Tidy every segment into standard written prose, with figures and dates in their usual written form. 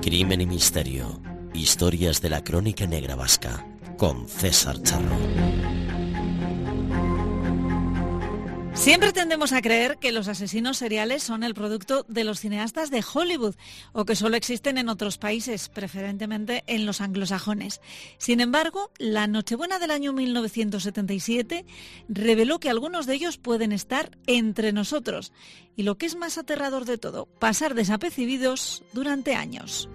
Crimen y misterio. Historias de la crónica negra vasca. Con César Charro. Siempre tendemos a creer que los asesinos seriales son el producto de los cineastas de Hollywood o que solo existen en otros países, preferentemente en los anglosajones. Sin embargo, la Nochebuena del año 1977 reveló que algunos de ellos pueden estar entre nosotros. Y lo que es más aterrador de todo, pasar desapercibidos durante años.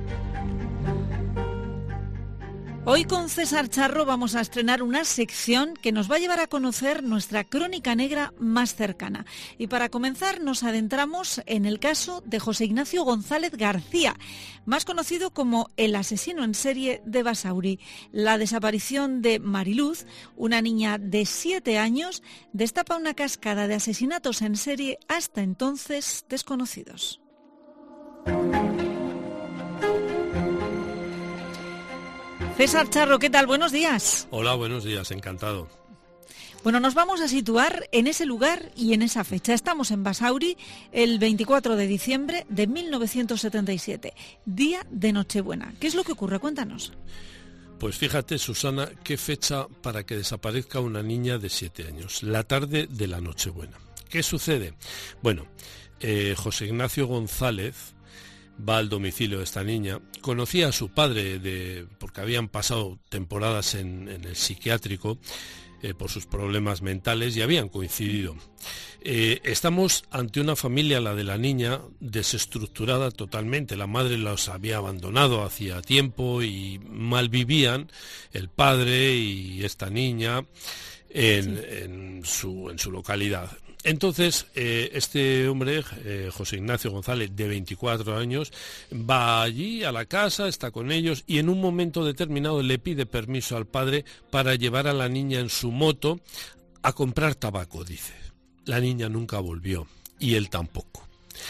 Hoy con César Charro vamos a estrenar una sección que nos va a llevar a conocer nuestra crónica negra más cercana. Y para comenzar nos adentramos en el caso de José Ignacio González García, más conocido como el asesino en serie de Basauri. La desaparición de Mariluz, una niña de 7 años, destapa una cascada de asesinatos en serie hasta entonces desconocidos. César Charro, ¿qué tal? Buenos días. Hola, buenos días, encantado. Bueno, nos vamos a situar en ese lugar y en esa fecha. Estamos en Basauri el 24 de diciembre de 1977, día de Nochebuena. ¿Qué es lo que ocurre? Cuéntanos. Pues fíjate, Susana, qué fecha para que desaparezca una niña de 7 años, la tarde de la Nochebuena. ¿Qué sucede? Bueno, José Ignacio González va al domicilio de esta niña, conocía a su padre porque habían pasado temporadas en el psiquiátrico por sus problemas mentales y habían coincidido. Estamos ante una familia, la de la niña, desestructurada totalmente. La madre los había abandonado hacía tiempo y mal vivían el padre y esta niña en su localidad. Entonces, este hombre, José Ignacio González, de 24 años, va allí a la casa, está con ellos y en un momento determinado le pide permiso al padre para llevar a la niña en su moto a comprar tabaco, dice. La niña nunca volvió y él tampoco.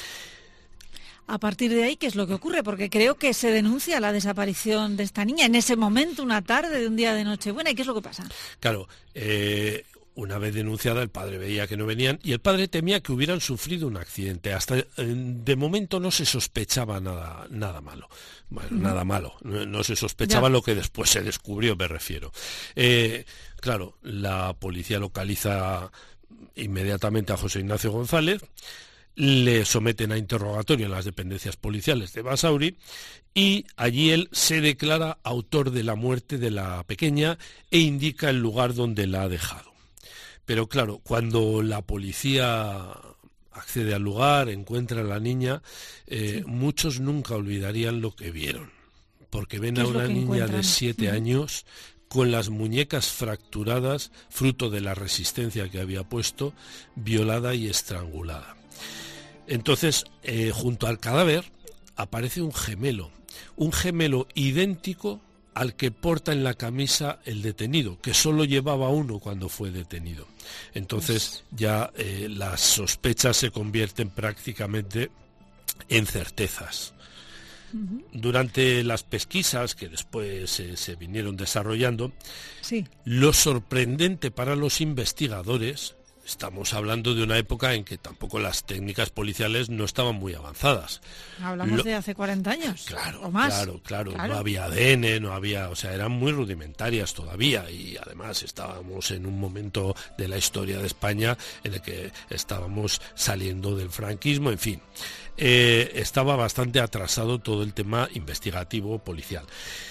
A partir de ahí, ¿qué es lo que ocurre? Porque creo que se denuncia la desaparición de esta niña en ese momento, una tarde de un día de Nochebuena. ¿Y qué es lo que pasa? Claro, una vez denunciada, el padre veía que no venían y el padre temía que hubieran sufrido un accidente. Hasta de momento no se sospechaba nada malo. Bueno, nada malo. No se sospechaba lo que después se descubrió, me refiero. Claro, la policía localiza inmediatamente a José Ignacio González, le someten a interrogatorio en las dependencias policiales de Basauri y allí él se declara autor de la muerte de la pequeña e indica el lugar donde la ha dejado. Pero claro, cuando la policía accede al lugar, encuentra a la niña, muchos nunca olvidarían lo que vieron, porque ven a una niña de 7 años con las muñecas fracturadas, fruto de la resistencia que había puesto, violada y estrangulada. Entonces, junto al cadáver aparece un gemelo idéntico al que porta en la camisa el detenido, que solo llevaba uno cuando fue detenido. Entonces ya las sospechas se convierten prácticamente en certezas. Durante las pesquisas que después se vinieron desarrollando, lo sorprendente para los investigadores, estamos hablando de una época en que tampoco las técnicas policiales no estaban muy avanzadas. Hablamos de hace 40 años o más. Claro. No había ADN, eran muy rudimentarias todavía y además estábamos en un momento de la historia de España en el que estábamos saliendo del franquismo, en fin. Estaba bastante atrasado todo el tema investigativo policial.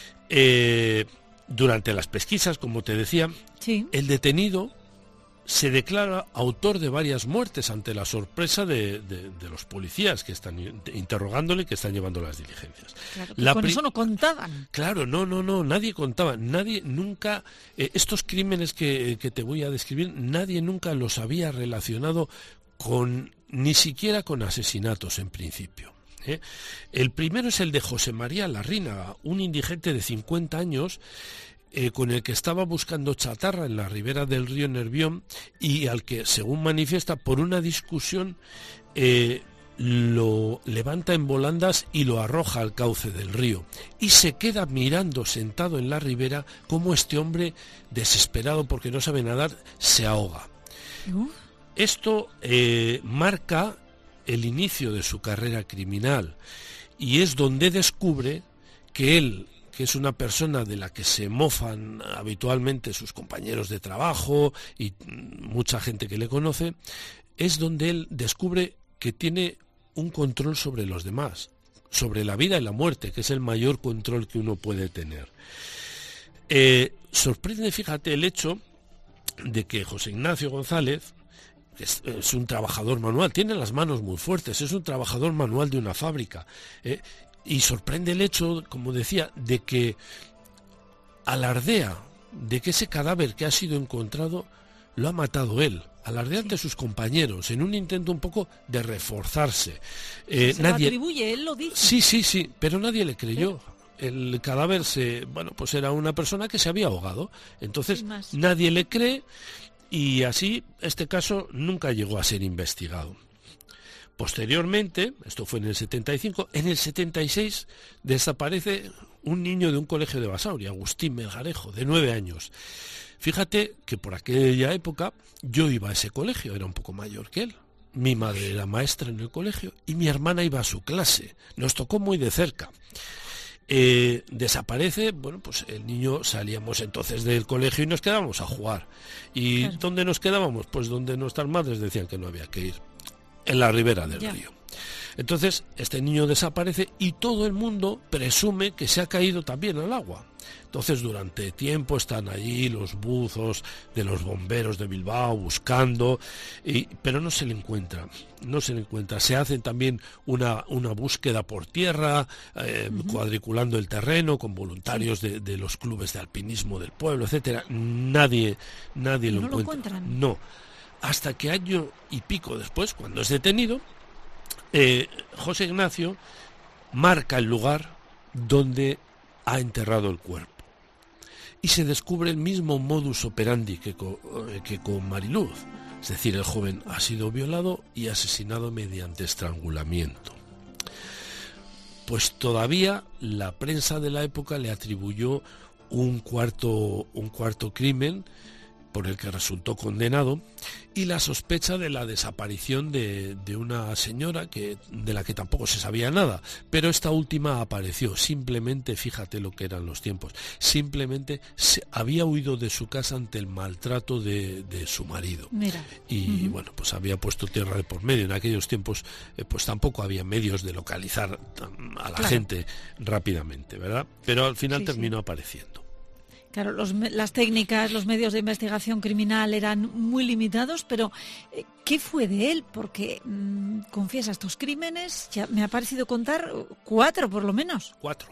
Durante las pesquisas, como te decía, el detenido se declara autor de varias muertes ante la sorpresa de los policías que están interrogándole y que están llevando las diligencias. Claro, con eso no contaban. Claro, no, nadie contaba, nadie nunca, estos crímenes que te voy a describir, nadie nunca los había relacionado ni siquiera con asesinatos en principio. El primero es el de José María Larrínaga, un indigente de 50 años, con el que estaba buscando chatarra en la ribera del río Nervión y al que, según manifiesta, por una discusión lo levanta en volandas y lo arroja al cauce del río y se queda mirando sentado en la ribera cómo este hombre, desesperado porque no sabe nadar, se ahoga. Esto marca el inicio de su carrera criminal y es donde descubre que él, que es una persona de la que se mofan habitualmente sus compañeros de trabajo y mucha gente que le conoce, es donde él descubre que tiene un control sobre los demás, sobre la vida y la muerte, que es el mayor control que uno puede tener. Sorprende, fíjate, el hecho de que José Ignacio González es un trabajador manual, tiene las manos muy fuertes, es un trabajador manual de una fábrica, y sorprende el hecho, como decía, de que alardea de que ese cadáver que ha sido encontrado lo ha matado él, alardea ante sus compañeros, en un intento un poco de reforzarse. Se lo atribuye, él lo dice. Sí, pero nadie le creyó. El cadáver pues era una persona que se había ahogado, entonces nadie le cree, y así este caso nunca llegó a ser investigado. Posteriormente, esto fue en el 75, en el 76 desaparece un niño de un colegio de Basauri, Agustín Melgarejo, de 9 años. Fíjate que por aquella época yo iba a ese colegio, era un poco mayor que él. Mi madre era maestra en el colegio y mi hermana iba a su clase. Nos tocó muy de cerca. Desaparece, bueno, pues el niño, salíamos entonces del colegio y nos quedábamos a jugar. ¿Y claro, dónde nos quedábamos? Pues donde nuestras madres decían que no había que ir, en la ribera del río. Entonces este niño desaparece y todo el mundo presume que se ha caído también al agua. Entonces durante tiempo están allí los buzos de los bomberos de Bilbao buscando, pero no se le encuentra. Se hace también una búsqueda por tierra, cuadriculando el terreno con voluntarios de los clubes de alpinismo del pueblo, etcétera. Nadie lo encuentra. No. Hasta que año y pico después, cuando es detenido, José Ignacio marca el lugar donde ha enterrado el cuerpo. Y se descubre el mismo modus operandi que con Mariluz. Es decir, el joven ha sido violado y asesinado mediante estrangulamiento. Pues todavía la prensa de la época le atribuyó un cuarto crimen por el que resultó condenado, y la sospecha de la desaparición de una señora de la que tampoco se sabía nada, pero esta última apareció. Simplemente, fíjate lo que eran los tiempos, simplemente había huido de su casa ante el maltrato de su marido. Mira. Y bueno, pues había puesto tierra de por medio. En aquellos tiempos pues tampoco había medios de localizar a la gente rápidamente, ¿verdad? Pero al final terminó apareciendo. Claro, las técnicas, los medios de investigación criminal eran muy limitados, pero ¿qué fue de él? Porque confiesa estos crímenes, ya me ha parecido contar 4 por lo menos.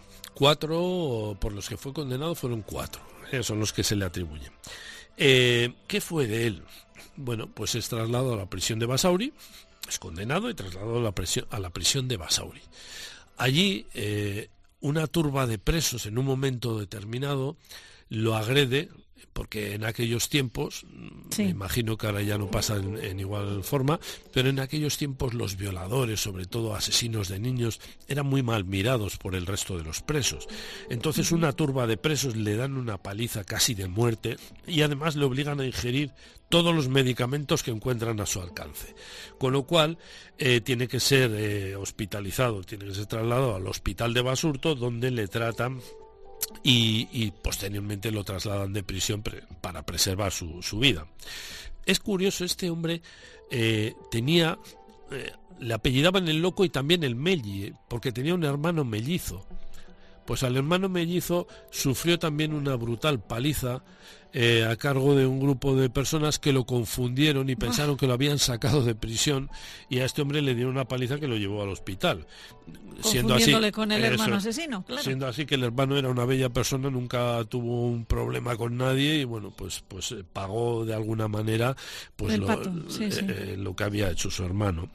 4 por los que fue condenado fueron 4, son los que se le atribuyen. ¿Qué fue de él? Bueno, pues es trasladado a la prisión de Basauri, es condenado y trasladado a la prisión de Basauri. Allí una turba de presos en un momento determinado lo agrede, porque en aquellos tiempos, me imagino que ahora ya no pasa en igual forma, pero en aquellos tiempos los violadores, sobre todo asesinos de niños, eran muy mal mirados por el resto de los presos. Entonces una turba de presos le dan una paliza casi de muerte y además le obligan a ingerir todos los medicamentos que encuentran a su alcance. Con lo cual tiene que ser hospitalizado, tiene que ser trasladado al hospital de Basurto, donde le tratan y posteriormente lo trasladan de prisión para preservar su vida. Es curioso, este hombre tenía, le apellidaban el Loco y también el Melli, porque tenía un hermano mellizo. Pues al hermano mellizo sufrió también una brutal paliza a cargo de un grupo de personas que lo confundieron y pensaron que lo habían sacado de prisión, y a este hombre le dieron una paliza que lo llevó al hospital. Confundiéndole con el hermano asesino, claro. Siendo así que el hermano era una bella persona, nunca tuvo un problema con nadie y bueno, pues pagó de alguna manera pues lo que había hecho su hermano.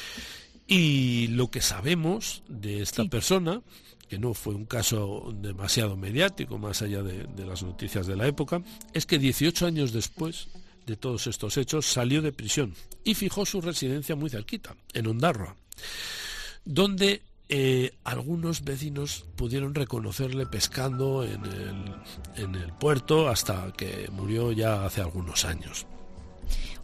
Y lo que sabemos de esta persona, que no fue un caso demasiado mediático, más allá de las noticias de la época, es que 18 años después de todos estos hechos salió de prisión y fijó su residencia muy cerquita, en Ondarroa, donde algunos vecinos pudieron reconocerle pescando en el puerto hasta que murió ya hace algunos años.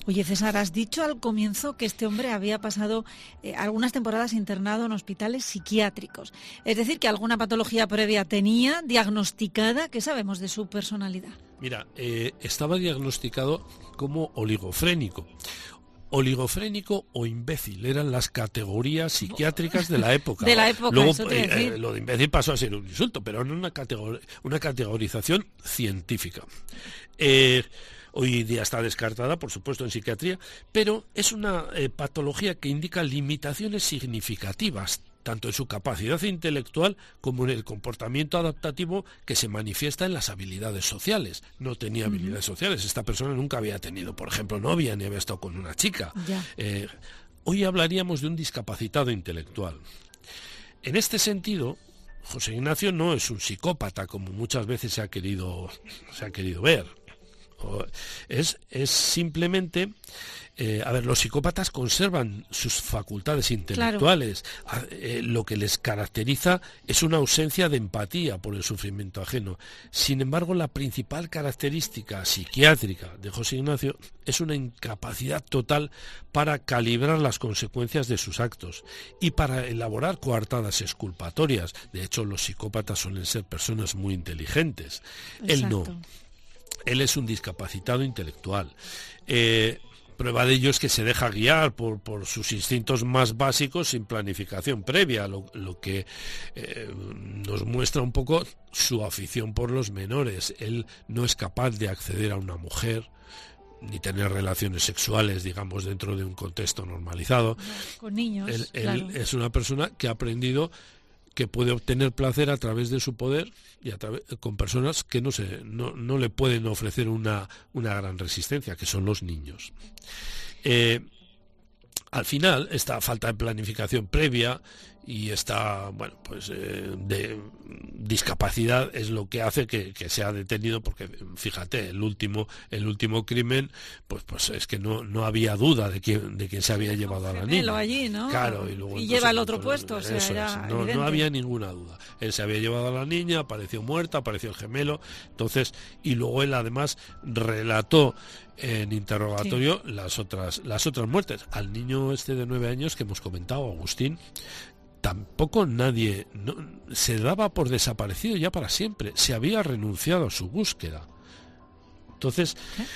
Oye, César, has dicho al comienzo que este hombre había pasado algunas temporadas internado en hospitales psiquiátricos. Es decir, que alguna patología previa tenía diagnosticada. ¿Qué sabemos de su personalidad? Mira, estaba diagnosticado como oligofrénico. Oligofrénico o imbécil eran las categorías psiquiátricas de la época. De la época. Luego, eso te iba a decir. lo de imbécil pasó a ser un insulto, pero no una categorización científica. Hoy día está descartada, por supuesto, en psiquiatría, pero es una patología que indica limitaciones significativas, tanto en su capacidad intelectual como en el comportamiento adaptativo que se manifiesta en las habilidades sociales. No tenía habilidades sociales. Esta persona nunca había tenido, por ejemplo, novia, ni había estado con una chica. Hoy hablaríamos de un discapacitado intelectual. En este sentido, José Ignacio no es un psicópata, como muchas veces se ha querido ver. Es simplemente... los psicópatas conservan sus facultades intelectuales. Claro. Lo que les caracteriza es una ausencia de empatía por el sufrimiento ajeno. Sin embargo, la principal característica psiquiátrica de José Ignacio es una incapacidad total para calibrar las consecuencias de sus actos y para elaborar coartadas exculpatorias. De hecho, los psicópatas suelen ser personas muy inteligentes. Exacto. Él no. Él es un discapacitado intelectual. Prueba de ello es que se deja guiar por sus instintos más básicos sin planificación previa, lo que nos muestra un poco su afición por los menores. Él no es capaz de acceder a una mujer ni tener relaciones sexuales, digamos, dentro de un contexto normalizado. Con niños, él es una persona que ha aprendido que puede obtener placer a través de su poder y con personas que no le pueden ofrecer una gran resistencia, que son los niños. Al final, esta falta de planificación previa y esta de discapacidad es lo que hace que sea detenido, porque fíjate, el último crimen pues es que no había duda de quién se había llevado a la niña. Allí, ¿no? Claro, y luego lleva el otro puesto, o sea, era no había ninguna duda. Él se había llevado a la niña, apareció muerta, apareció el gemelo, entonces, y luego él además relató en interrogatorio las otras muertes. Al niño este de 9 años que hemos comentado, Agustín, tampoco nadie se daba por desaparecido ya para siempre. Se había renunciado a su búsqueda. Entonces,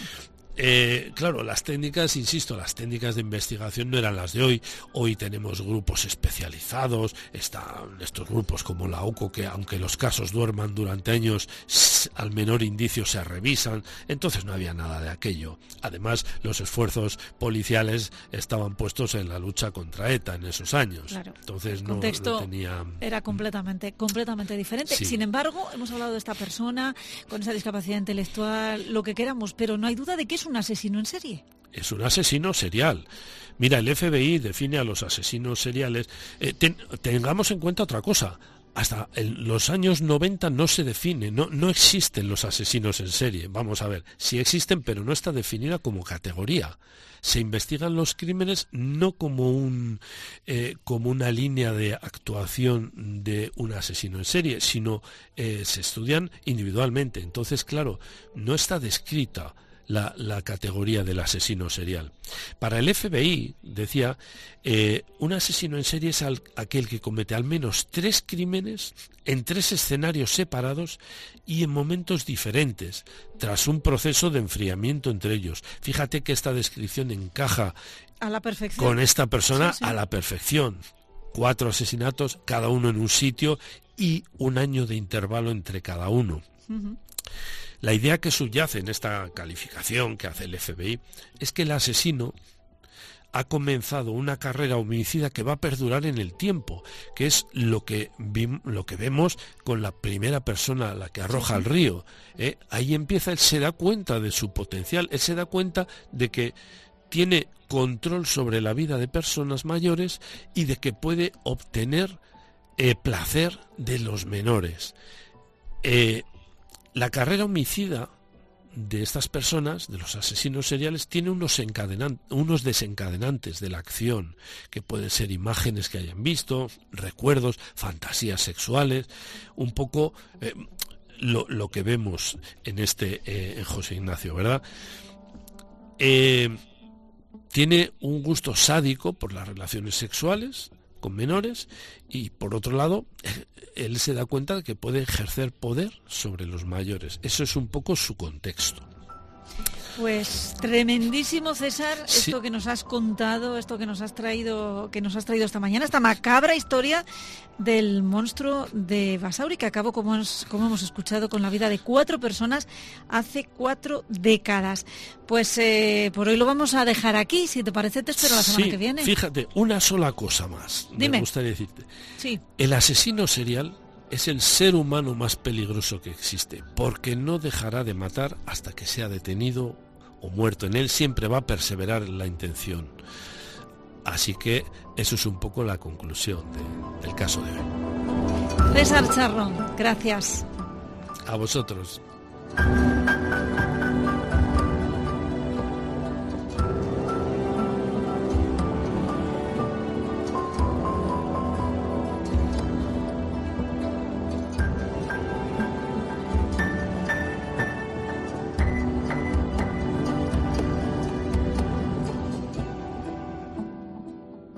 claro, las técnicas de investigación no eran las de hoy. Hoy tenemos grupos especializados, están estos grupos como la OCO, que aunque los casos duerman durante años, al menor indicio se revisan. Entonces no había nada de aquello. Además, los esfuerzos policiales estaban puestos en la lucha contra ETA en esos años. Claro. Entonces el contexto tenía... era completamente diferente. Sí. Sin embargo, hemos hablado de esta persona con esa discapacidad intelectual, lo que queramos, pero no hay duda de que es un asesino en serie. Es un asesino serial. Mira, el FBI define a los asesinos seriales. Tengamos en cuenta otra cosa. Hasta en los años 90 no se define, no existen los asesinos en serie. Vamos a ver, sí existen, pero no está definida como categoría. Se investigan los crímenes no como una línea de actuación de un asesino en serie, sino se estudian individualmente. Entonces, claro, no está descrita la categoría del asesino serial. Para el FBI, decía, un asesino en serie es aquel que comete al menos 3 crímenes en 3 escenarios separados y en momentos diferentes, tras un proceso de enfriamiento entre ellos. Fíjate que esta descripción encaja a la perfección con esta persona, sí. A la perfección. 4 asesinatos, cada uno en un sitio y un año de intervalo entre cada uno. Uh-huh. La idea que subyace en esta calificación que hace el FBI es que el asesino ha comenzado una carrera homicida que va a perdurar en el tiempo, que es lo que vemos con la primera persona a la que arroja al río. Ahí empieza, él se da cuenta de su potencial, él se da cuenta de que tiene control sobre la vida de personas mayores y de que puede obtener placer de los menores. La carrera homicida de estas personas, de los asesinos seriales, tiene unos desencadenantes de la acción, que pueden ser imágenes que hayan visto, recuerdos, fantasías sexuales, un poco lo que vemos en José Ignacio, ¿verdad? tiene un gusto sádico por las relaciones sexuales con menores y, por otro lado, él se da cuenta de que puede ejercer poder sobre los mayores. Eso es un poco su contexto. Pues tremendísimo, César, Sí. esto que nos has contado, esto que nos has traído esta mañana, esta macabra historia del monstruo de Basauri, que acabó, como hemos escuchado, con la vida de 4 personas hace 4 décadas. Pues por hoy lo vamos a dejar aquí. Si te parece, te espero la semana que viene. Fíjate, una sola cosa más. Dime. Me gustaría decirte. Sí. El asesino serial es el ser humano más peligroso que existe, porque no dejará de matar hasta que sea detenido o muerto. En él siempre va a perseverar en la intención. Así que eso es un poco la conclusión del caso de hoy. César Charro, gracias. A vosotros.